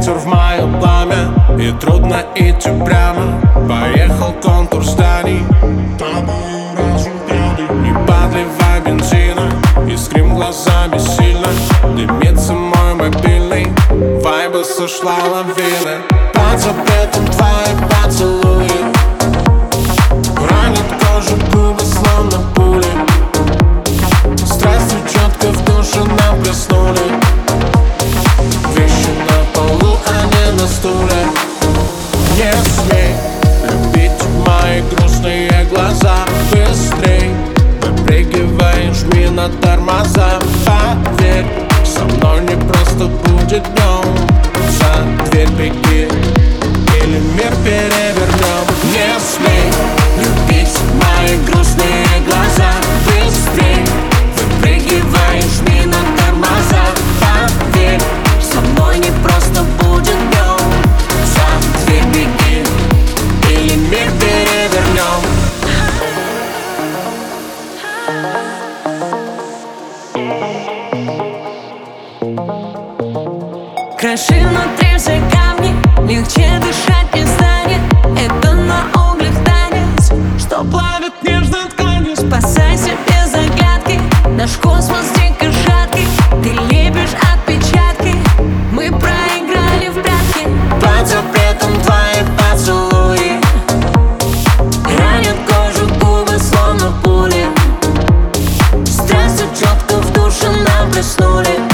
ветер в мое пламя, и трудно идти прямо. Поехал контур зданий, тобою разум пьяный. Не подливай бензина, искрим глазами сильно. Дымится мой мобильный, вайбы сошла лавина. Под запретом твои поцелуи ранит кожу, губы словно пули. Страсти четко в душе нам блеснули. Вещи на полу, а не на стуле. Не смей любить мои грустные глаза. Быстрей выпрыгивай, жми на тормоза. Поверь, со мной не просто будет днем. За дверь беги, или мир перевернем. Не смей любить мои грустные глаза. Быстрей выпрыгивай, жми на тормоза. Поверь, со мной не просто будет днем. За дверь беги, или мир перевернем. Краши внутри все камни, легче дышать не станет. Это на углях танец, что плавит нежно ткани. Спасай себе загадки, наш космос дико жаркий. Ты лепишь отпечатки, мы проиграли в прятки. Под запретом твои поцелуи ранят кожу, губы словно пули. Страсти четко в душе нам блеснули.